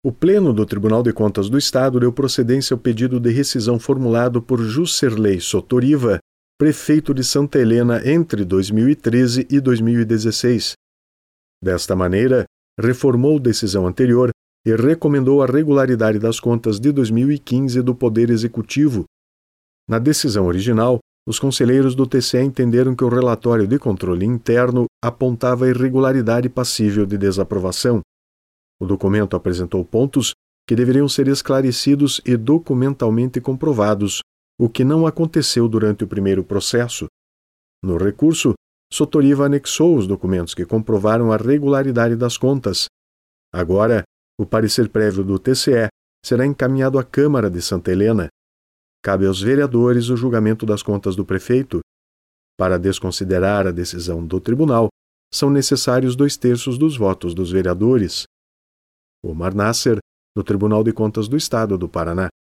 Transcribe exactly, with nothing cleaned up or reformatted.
O Pleno do Tribunal de Contas do Estado deu procedência ao pedido de rescisão formulado por Juscerley Sotoriva, prefeito de Santa Helena entre dois mil e treze e dois mil e dezesseis. Desta maneira, reformou decisão anterior e recomendou a regularidade das contas de dois mil e quinze do Poder Executivo. Na decisão original, os conselheiros do T C E entenderam que o relatório de controle interno apontava irregularidade passível de desaprovação. O documento apresentou pontos que deveriam ser esclarecidos e documentalmente comprovados, o que não aconteceu durante o primeiro processo. No recurso, Sotoriva anexou os documentos que comprovaram a regularidade das contas. Agora, o parecer prévio do T C E será encaminhado à Câmara de Santa Helena. Cabe aos vereadores o julgamento das contas do prefeito. Para desconsiderar a decisão do tribunal, são necessários dois terços dos votos dos vereadores. Omar Nasser, do Tribunal de Contas do Estado do Paraná.